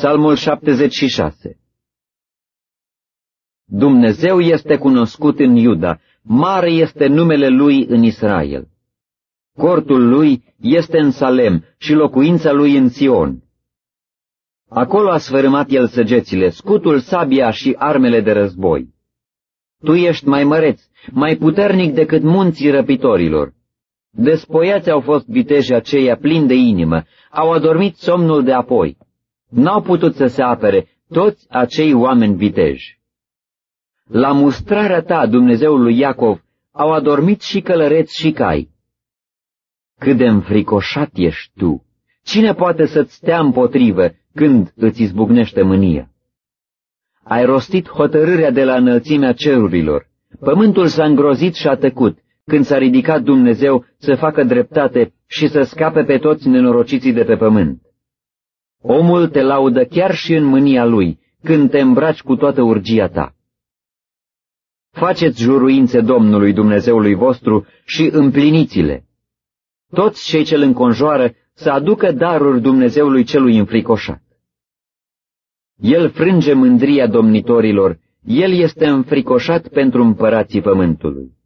Psalmul 76. Dumnezeu este cunoscut în Iuda, mare este numele Lui în Israel. Cortul Lui este în Salem și locuința Lui în Sion. Acolo a sfărâmat El săgețile, scutul, sabia și armele de război. Tu ești mai măreț, mai puternic decât munții răpitorilor. Despoiați au fost vitejii aceia plini de inimă, au adormit somnul de apoi. N-au putut să se apere toți acei oameni viteji. La mustrarea ta, Dumnezeul lui Iacov, au adormit și călăreți și cai. Cât de înfricoșat ești tu! Cine poate să-ți stea împotrivă când îți izbucnește mânia? Ai rostit hotărârea de la înălțimea cerurilor. Pământul s-a îngrozit și a tăcut, când s-a ridicat Dumnezeu să facă dreptate și să scape pe toți nenorociții de pe pământ. Omul te laudă chiar și în mânia lui, când te îmbraci cu toată urgia ta. Faceți juruințe Domnului Dumnezeului vostru și împliniți-le. Toți cei ce îl înconjoară să aducă daruri Dumnezeului celui înfricoșat. El frânge mândria domnitorilor, el este înfricoșat pentru împărații pământului.